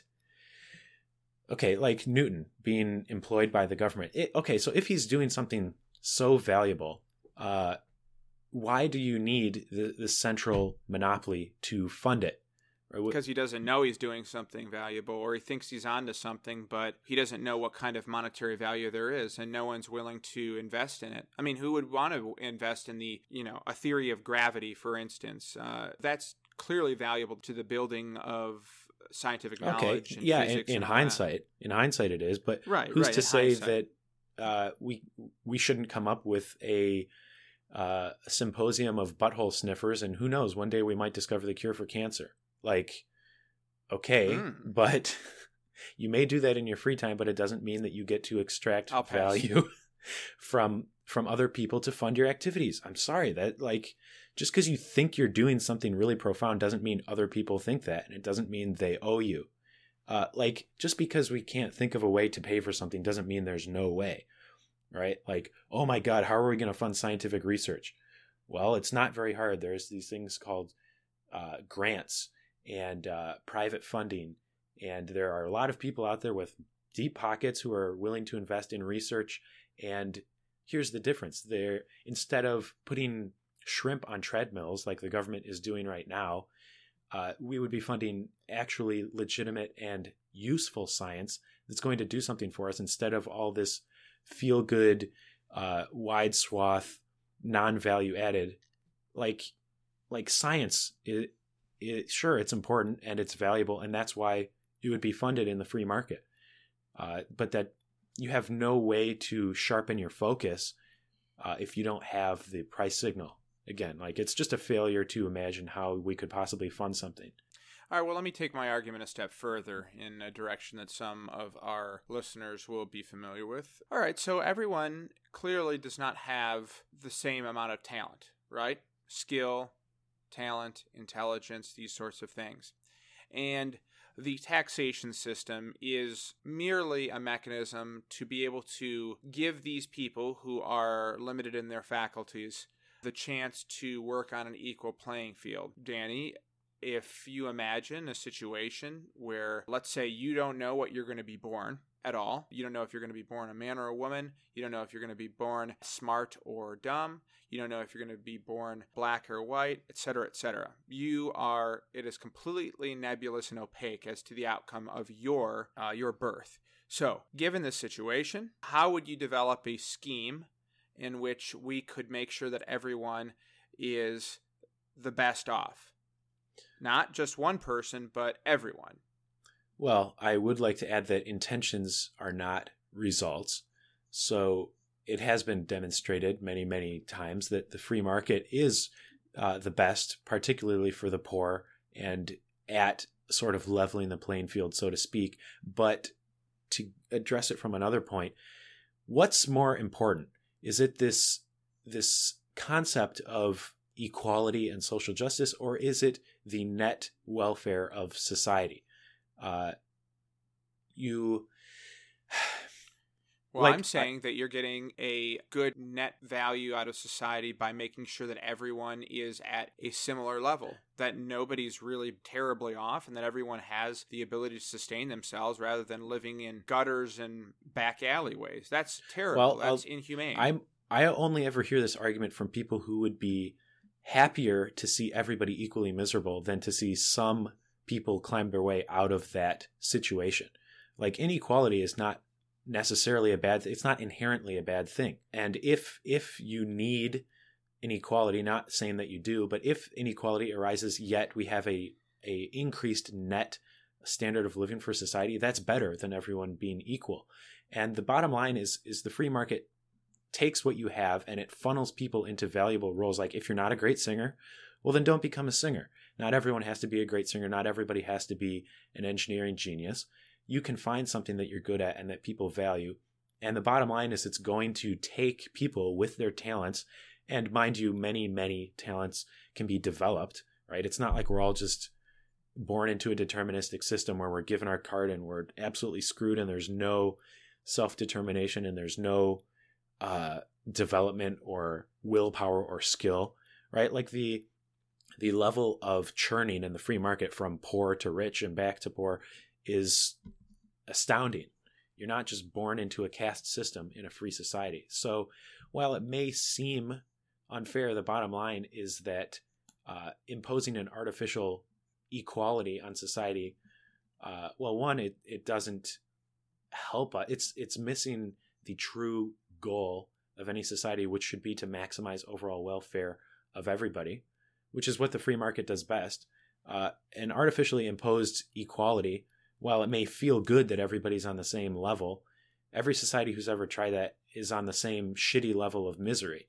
okay, like Newton being employed by the government. It, okay, so if he's doing something so valuable, uh, why do you need the, the central monopoly to fund it? Because he doesn't know he's doing something valuable, or he thinks he's onto something, but he doesn't know what kind of monetary value there is, and no one's willing to invest in it. I mean, who would want to invest in the, you know, a theory of gravity, for instance? Uh, that's clearly valuable to the building of scientific knowledge. Okay, and yeah, physics in, in and all hindsight, that. in hindsight it is, but right, who's right, to say hindsight. that uh, we we shouldn't come up with a, uh, a symposium of butthole sniffers, and who knows, one day we might discover the cure for cancer. Like, okay, mm. but you may do that in your free time, but it doesn't mean that you get to extract value from from other people to fund your activities. I'm sorry, that like just because you think you're doing something really profound doesn't mean other people think that, and it doesn't mean they owe you. Uh, like just because we can't think of a way to pay for something doesn't mean there's no way, right? Like, oh my God, how are we going to fund scientific research? Well, it's not very hard. There's these things called uh, grants and uh, private funding. And there are a lot of people out there with deep pockets who are willing to invest in research. And here's the difference. They're, instead of putting shrimp on treadmills like the government is doing right now, uh, we would be funding actually legitimate and useful science that's going to do something for us instead of all this feel-good, uh, wide swath, non-value added. Like, like science is, It, sure, it's important and it's valuable, and that's why it would be funded in the free market. Uh, but that you have no way to sharpen your focus uh, if you don't have the price signal. Again, like it's just a failure to imagine how we could possibly fund something. All right, well, let me take my argument a step further in a direction that some of our listeners will be familiar with. All right, so everyone clearly does not have the same amount of talent, right? Skill, talent, intelligence, these sorts of things. And the taxation system is merely a mechanism to be able to give these people who are limited in their faculties the chance to work on an equal playing field. Danny, if you imagine a situation where, let's say, you don't know what you're going to be born at all. You don't know if you're going to be born a man or a woman. You don't know if you're going to be born smart or dumb. You don't know if you're going to be born black or white, et cetera, et cetera. You are, it is completely nebulous and opaque as to the outcome of your, uh, your birth. So, given this situation, how would you develop a scheme in which we could make sure that everyone is the best off? Not just one person, but everyone. Well, I would like to add that intentions are not results. So it has been demonstrated many, many times that the free market is uh, the best, particularly for the poor and at sort of leveling the playing field, so to speak. But to address it from another point, what's more important? Is it this this concept of equality and social justice, or is it the net welfare of society? Uh, you... Well, like, I'm saying I, that you're getting a good net value out of society by making sure that everyone is at a similar level, that nobody's really terribly off, and that everyone has the ability to sustain themselves rather than living in gutters and back alleyways. That's terrible. Well, That's I'll, inhumane. I'm, I only ever hear this argument from people who would be happier to see everybody equally miserable than to see some people climb their way out of that situation. Like, inequality is not necessarily a bad thing. It's not inherently a bad thing. And if if you need inequality, not saying that you do, but if inequality arises yet we have a a increased net standard of living for society, that's better than everyone being equal. And the bottom line is is the free market takes what you have and it funnels people into valuable roles. Like, if you're not a great singer, well, then don't become a singer. Not everyone has to be a great singer. Not everybody has to be an engineering genius. You can find something that you're good at and that people value. And the bottom line is it's going to take people with their talents. And mind you, many, many talents can be developed, right? It's not like we're all just born into a deterministic system where we're given our card and we're absolutely screwed and there's no self-determination and there's no uh, development or willpower or skill, right? Like the the level of churning in the free market from poor to rich and back to poor is astounding. You're not just born into a caste system in a free society. So while it may seem unfair, the bottom line is that uh, imposing an artificial equality on society, uh, well, one, it, it doesn't help us. It's, it's missing the true goal of any society, which should be to maximize overall welfare of everybody, which is what the free market does best. Uh, an artificially imposed equality, while it may feel good that everybody's on the same level, every society who's ever tried that is on the same shitty level of misery.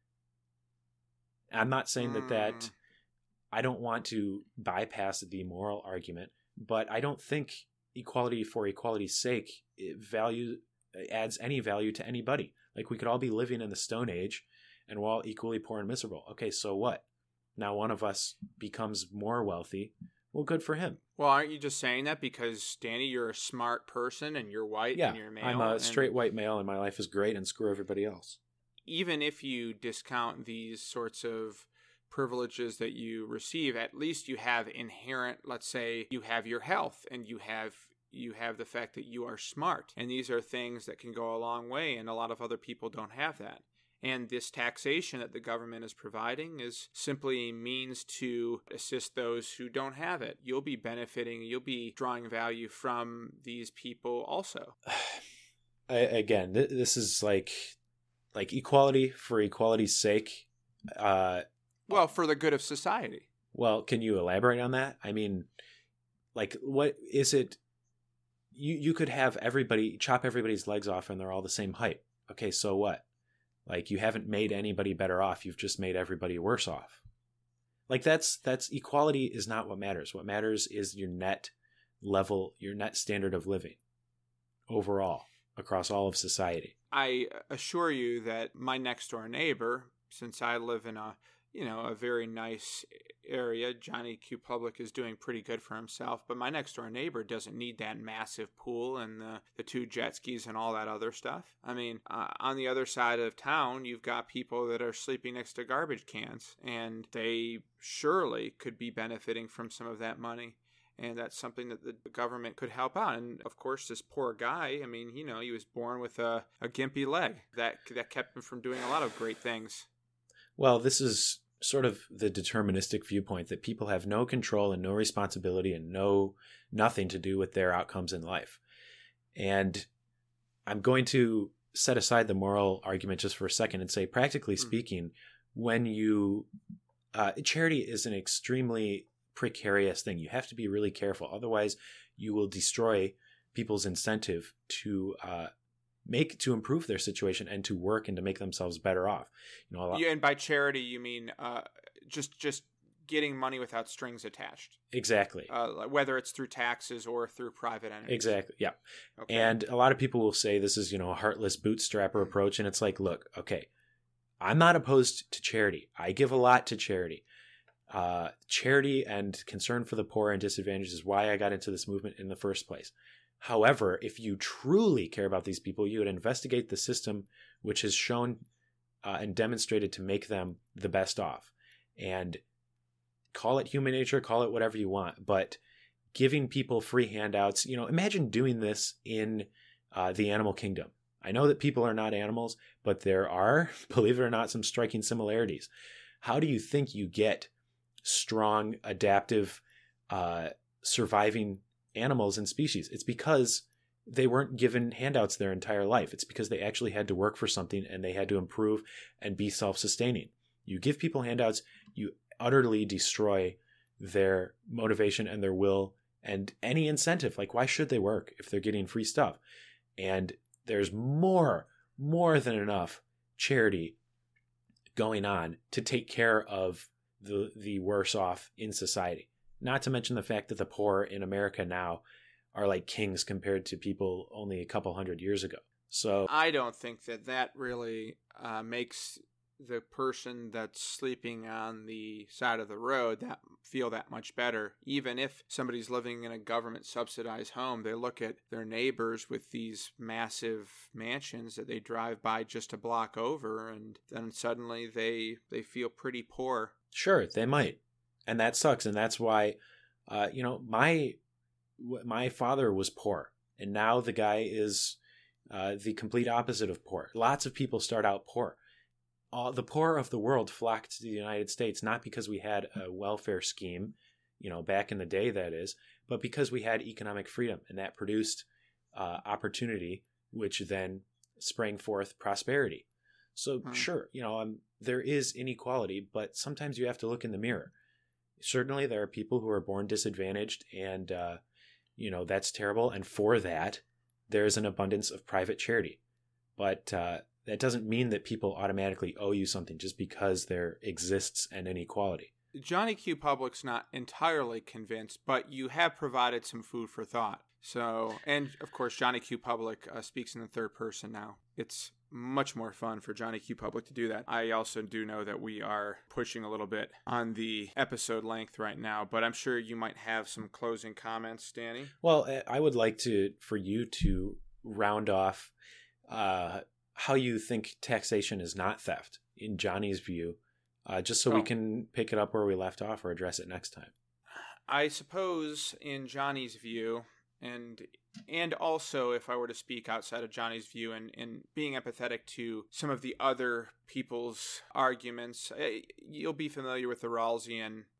I'm not saying that that I don't want to bypass the moral argument, but I don't think equality for equality's sake it value adds any value to anybody. Like, we could all be living in the Stone Age and we're all equally poor and miserable. Okay, so what? Now one of us becomes more wealthy. Well, good for him. Well, aren't you just saying that because, Danny, you're a smart person and you're white yeah, and you're male? I'm a and straight white male and my life is great and screw everybody else. Even if you discount these sorts of privileges that you receive, at least you have inherent, let's say, you have your health and you have you have the fact that you are smart. And these are things that can go a long way, and a lot of other people don't have that. And this taxation that the government is providing is simply a means to assist those who don't have it. You'll be benefiting, you'll be drawing value from these people also. I, again, th- this is like like equality for equality's sake. Uh, well, for the good of society. Well, can you elaborate on that? I mean, like, what is it? You you could have everybody, chop everybody's legs off and they're all the same height. Okay, so what? Like, you haven't made anybody better off. You've just made everybody worse off. Like, that's that's equality is not what matters. What matters is your net level, your net standard of living overall across all of society. I assure you that my next door neighbor, since I live in a, you know, a very nice area, Johnny Q Public is doing pretty good for himself, but my next door neighbor doesn't need that massive pool and the, the two jet skis and all that other stuff. I mean, uh, on the other side of town, you've got people that are sleeping next to garbage cans, and they surely could be benefiting from some of that money. And that's something that the government could help out. And of course, this poor guy, I mean, you know, he was born with a, a gimpy leg that that kept him from doing a lot of great things. Well, this is sort of the deterministic viewpoint that people have no control and no responsibility and no nothing to do with their outcomes in life. And I'm going to set aside the moral argument just for a second and say, practically speaking, mm-hmm. when you uh, charity is an extremely precarious thing. You have to be really careful. Otherwise, you will destroy people's incentive to uh, make to improve their situation and to work and to make themselves better off. You know, a lot- yeah, and by charity, you mean uh, just just getting money without strings attached. Exactly. Uh, whether it's through taxes or through private entities. Exactly. Yeah. Okay. And a lot of people will say this is, you know, a heartless bootstrapper approach, and it's like, look, okay, I'm not opposed to charity. I give a lot to charity. Uh, charity and concern for the poor and disadvantaged is why I got into this movement in the first place. However, if you truly care about these people, you would investigate the system which has shown uh, and demonstrated to make them the best off. And call it human nature, call it whatever you want, but giving people free handouts, you know, imagine doing this in uh, the animal kingdom. I know that people are not animals, but there are, believe it or not, some striking similarities. How do you think you get strong, adaptive, uh, surviving animals and species? It's because they weren't given handouts their entire life. It's because they actually had to work for something and they had to improve and be self-sustaining. You give people handouts, you utterly destroy their motivation and their will and any incentive. Like, why should they work if they're getting free stuff? And there's more, more than enough charity going on to take care of the the worse off in society. Not to mention the fact that the poor in America now are like kings compared to people only a couple hundred years ago. So I don't think that that really uh, makes the person that's sleeping on the side of the road that feel that much better. Even if somebody's living in a government subsidized home, they look at their neighbors with these massive mansions that they drive by just a block over, and then suddenly they they feel pretty poor. Sure, they might. And that sucks. And that's why, uh, you know, my my father was poor. And now the guy is uh, the complete opposite of poor. Lots of people start out poor. All, the poor of the world flocked to the United States, not because we had a welfare scheme, you know, back in the day, that is, but because we had economic freedom. And that produced uh, opportunity, which then sprang forth prosperity. So hmm. sure, you know, um, there is inequality, but sometimes you have to look in the mirror. Certainly there are people who are born disadvantaged, and, uh, you know, that's terrible. And for that, there is an abundance of private charity. But uh, that doesn't mean that people automatically owe you something just because there exists an inequality. Johnny Q Public's not entirely convinced, but you have provided some food for thought. So, and of course, Johnny Q Public uh, speaks in the third person now. It's much more fun for Johnny Q Public to do that. I also do know that we are pushing a little bit on the episode length right now, but I'm sure you might have some closing comments, Danny. Well, I would like to for you to round off uh, how you think taxation is not theft in Johnny's view, uh, just so oh. we can pick it up where we left off or address it next time. I suppose in Johnny's view, and and also if I were to speak outside of Johnny's view and, and being empathetic to some of the other people's arguments, you'll be familiar with the Rawlsian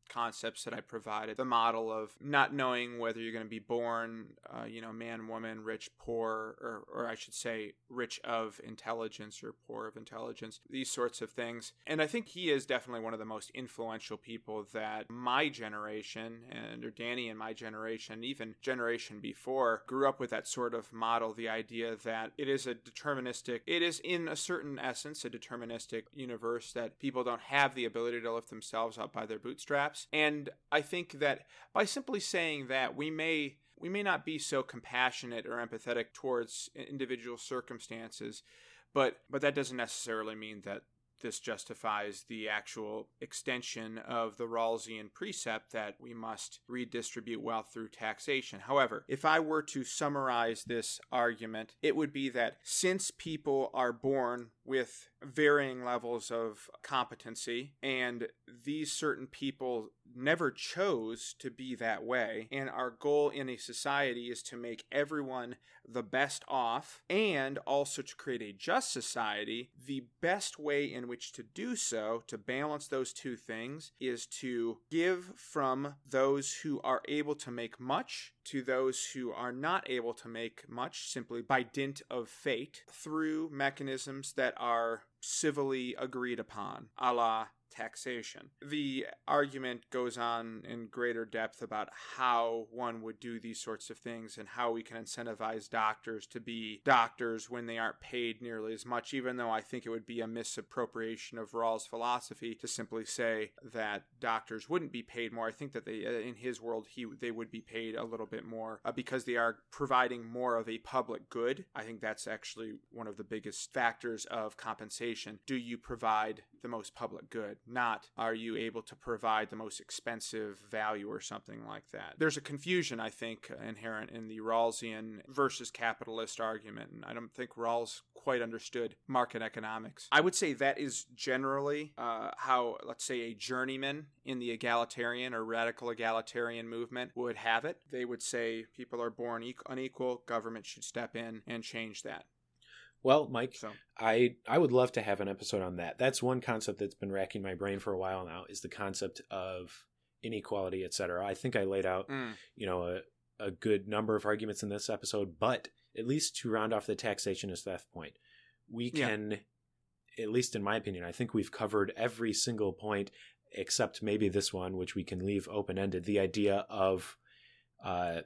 concepts that I provided. The model of not knowing whether you're going to be born, uh, you know, man, woman, rich, poor, or, or I should say rich of intelligence or poor of intelligence, these sorts of things. And I think he is definitely one of the most influential people that my generation, and or Danny and my generation, even generation before, grew up with that sort of model, the idea that it is a deterministic, it is in a certain essence a deterministic universe, that people don't have the ability to lift themselves up by their bootstraps. And I think that by simply saying that, we may we may not be so compassionate or empathetic towards individual circumstances, but but that doesn't necessarily mean that this justifies the actual extension of the Rawlsian precept that we must redistribute wealth through taxation. However, if I were to summarize this argument, it would be that since people are born with varying levels of competency, and these certain people never chose to be that way, and our goal in a society is to make everyone the best off and also to create a just society, the best way in which to do so, to balance those two things, is to give from those who are able to make much to those who are not able to make much simply by dint of fate through mechanisms that are civilly agreed upon, a la taxation. The argument goes on in greater depth about how one would do these sorts of things and how we can incentivize doctors to be doctors when they aren't paid nearly as much, even though I think it would be a misappropriation of Rawls' philosophy to simply say that doctors wouldn't be paid more. I think that they, in his world, he they would be paid a little bit more uh, because they are providing more of a public good. I think that's actually one of the biggest factors of compensation. Do you provide the most public good? Not, are you able to provide the most expensive value or something like that? There's a confusion, I think, inherent in the Rawlsian versus capitalist argument, and I don't think Rawls quite understood market economics. I would say that is generally uh, how, let's say, a journeyman in the egalitarian or radical egalitarian movement would have it. They would say people are born e- unequal, government should step in and change that. Well, Mike, So. I I would love to have an episode on that. That's one concept that's been racking my brain for a while now, is the concept of inequality, et cetera. I think I laid out, Mm. you know, a, a good number of arguments in this episode, but at least to round off the taxation as theft point, we Yeah. can, at least in my opinion, I think we've covered every single point except maybe this one, which we can leave open-ended, the idea of uh,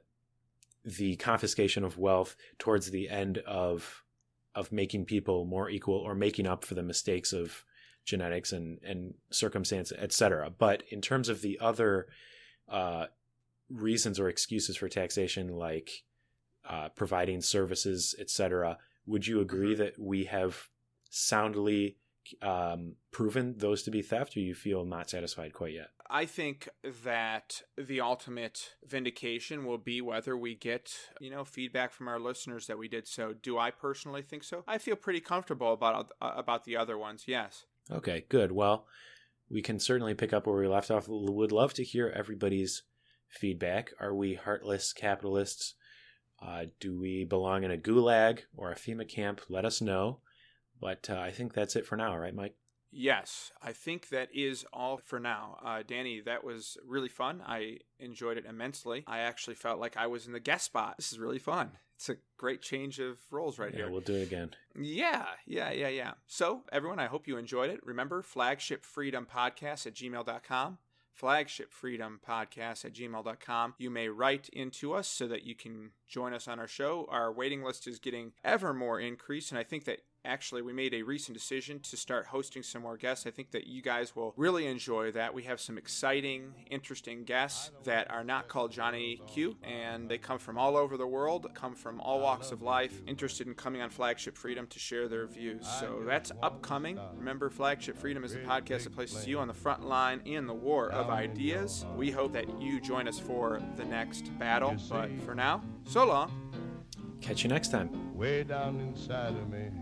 the confiscation of wealth towards the end of of making people more equal or making up for the mistakes of genetics and, and circumstance, et cetera. But in terms of the other uh, reasons or excuses for taxation, like uh, providing services, et cetera, would you agree that we have soundly um, proven those to be theft, or you feel not satisfied quite yet? I think that the ultimate vindication will be whether we get, you know, feedback from our listeners that we did so. Do I personally think so? I feel pretty comfortable about uh, about the other ones, yes. Okay, good. Well, we can certainly pick up where we left off. Would love to hear everybody's feedback. Are we heartless capitalists? Uh, do we belong in a gulag or a FEMA camp? Let us know. But uh, I think that's it for now, right, Mike? Yes, I think that is all for now. Uh, Danny, that was really fun. I enjoyed it immensely. I actually felt like I was in the guest spot. This is really fun. It's a great change of roles right Yeah, here. we'll do it again. Yeah, yeah, yeah, yeah. So, everyone, I hope you enjoyed it. Remember, flagship freedom podcast at gmail dot com. flagship freedom podcast at gmail dot com. You may write into us so that you can join us on our show. Our waiting list is getting ever more increased, and I think that actually we made a recent decision to start hosting some more guests. I think that you guys will really enjoy that. We have some exciting, interesting guests that are not called Johnny Q, and they come from all over the world, come from all walks of life, interested in coming on Flagship Freedom to share their views. So that's upcoming. Remember, Flagship Freedom is a podcast that places you on the front line in the war of ideas. We hope that you join us for the next battle, but for now, so long. Catch you next time. Way down inside of me,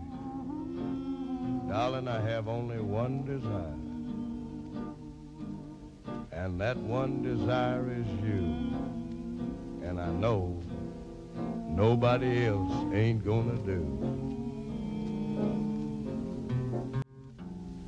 darling, I have only one desire, and that one desire is you, and I know nobody else ain't gonna do.